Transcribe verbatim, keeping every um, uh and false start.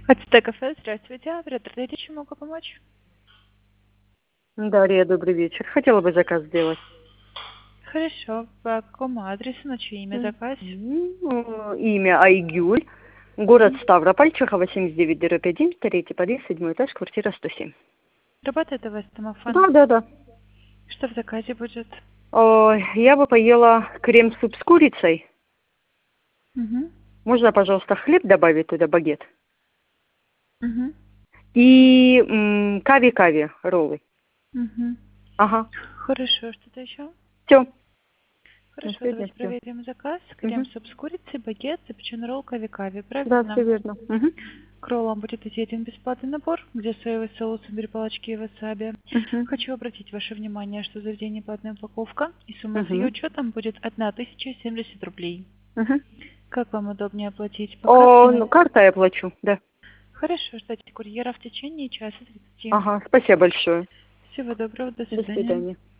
АЦТ кафе, здравствуйте. Оператор, дайте, чем могу помочь? Дарья, добрый вечер. Хотела бы заказ сделать. Хорошо. По какому адресу, на чье имя М, заказ? ну, Имя Айгюль. Город Мгм. Ставрополь, Чехова, семьдесят девять, дробь один, третий подъезд, седьмой этаж, квартира сто семь. Работает у вас домофон? Да, да, да. Что в заказе будет? Ой, я бы поела крем-суп с курицей. Угу. Можно, пожалуйста, хлеб добавить туда, багет? Угу. И м, кави-кави, роллы. Угу. Ага. Хорошо. Что-то еще? Все. На Хорошо, сегодня давайте все. проверим заказ. Крем-суп с курицей, багет, запеченный ролл, кави-кави. Да, Правильно? все верно. Мгм. К роллам будет идти один бесплатный набор, где соевый соус, имбирь, палочки и васаби. Мгм. Хочу обратить ваше внимание, что заведение платная упаковка, и сумма с ее Мгм. учетом будет одна тысяча семьдесят рублей. Мгм. Как вам удобнее оплатить? По карте? О, На... ну карта я плачу, да. Хорошо, ждите курьера в течение часа тридцати. Ага, спасибо большое. Всего доброго, до До свидания. свидания.